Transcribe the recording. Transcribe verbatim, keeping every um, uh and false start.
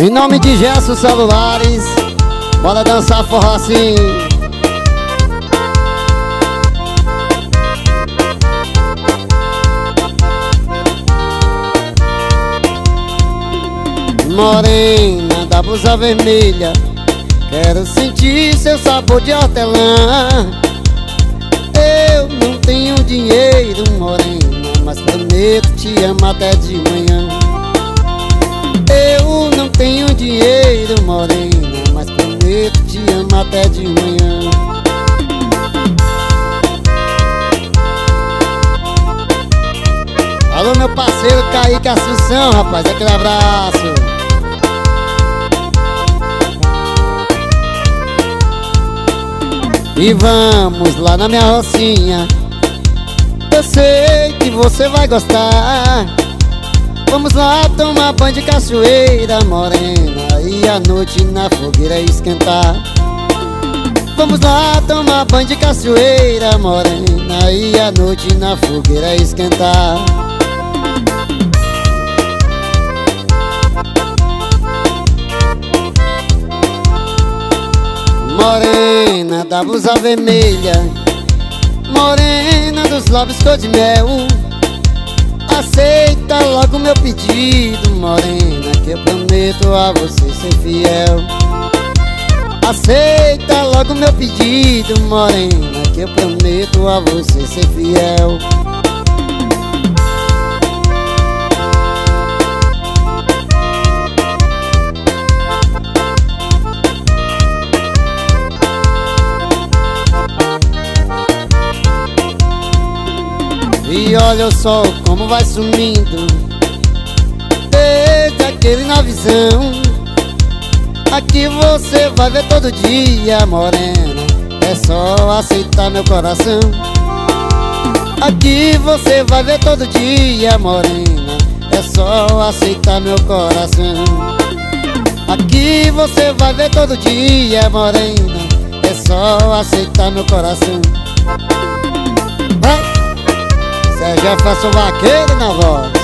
Em nome de Gerson Celulares, bora dançar forró assim. Morena da blusa vermelha, quero sentir seu sabor de hortelã. Eu não tenho dinheiro, morena, mas prometo te amar até de manhã. Eu não tenho dinheiro, morena, mas prometo te amar até de manhã. Alô, meu parceiro Kaique Assunção, rapaz, aquele abraço. E vamos lá na minha rocinha, eu sei que você vai gostar. Vamos lá tomar banho de cachoeira, morena, e a noite na fogueira esquentar. Vamos lá tomar banho de cachoeira, morena, e a noite na fogueira esquentar. Morena da blusa vermelha, morena dos lábios cor de mel, aceita logo meu pedido, morena, que eu prometo a você ser fiel. Aceita logo meu pedido, morena, que eu prometo a você ser fiel. E olha o sol como vai sumindo, desde aquele na visão. Aqui você vai ver todo dia, morena, é só aceitar meu coração. Aqui você vai ver todo dia, morena, é só aceitar meu coração. Aqui você vai ver todo dia, morena, é só aceitar meu coração. Vai! Sérgio Jefferson Vaqueiro na voz.